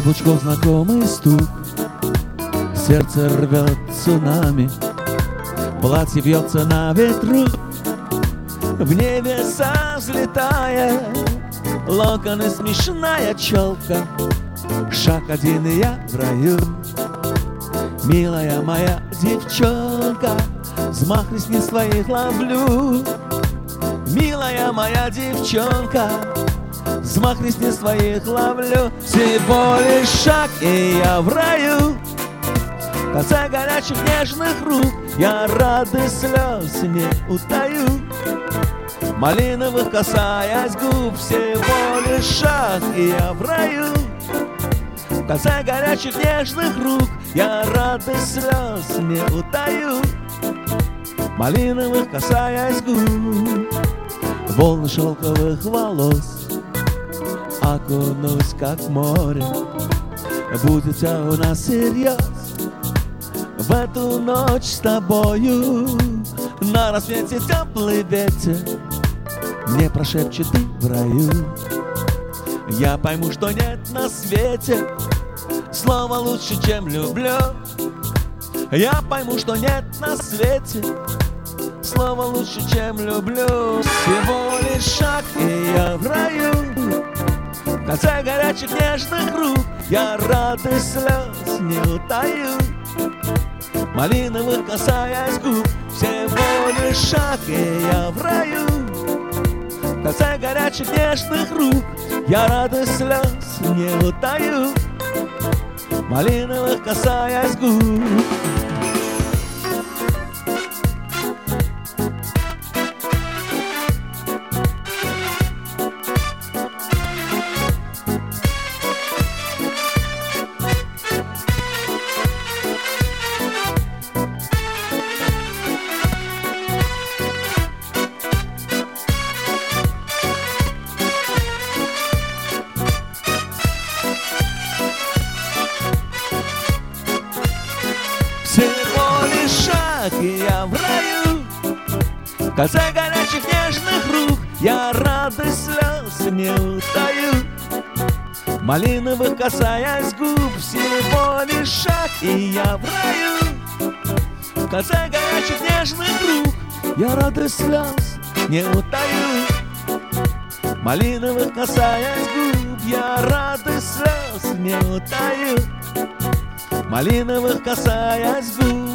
каблучков знакомый стук, сердце рвет цунами, платье бьется на ветру, в небеса взлетая, локоны смешная челка. Шаг один и я в раю, милая моя девчонка, взмах ресниц твоих ловлю. Милая моя девчонка, взмах ресниц твоих ловлю. Всего лишь шаг и я в раю, в конце горячих нежных рук я радость слез не утаю. Малиновых касаясь губ, всего лишь шаг и я в раю, в конце горячих нежных рук я радость слез не утаю. Малиновых касаясь губ, волны шелковых волос, окунусь как море, будет все у нас всерьез. В эту ночь с тобою на рассвете теплый ветер мне прошепчет: ты в раю. Я пойму, что нет на свете слова лучше, чем люблю. Я пойму, что нет на свете слова лучше, чем люблю. Всего лишь шаг и я в раю, в конце горячих нежных рук я радость слез не утаю. Малиновых касаясь губ, всего лишь шаг и я в раю, в конце горячих нежных рук я радость слез не утаю. Малиновых касаясь губ. Всего лишь шаг и я в раю, в конце горячих нежных рук я радость слез не утаю. Малиновых касаясь губ, всего лишь шаг и я в раю, в конце горячих нежных рук я радость слез не утаю. Малиновых касаясь губ, я радость слез не утаю. Малиновых касаясь губ.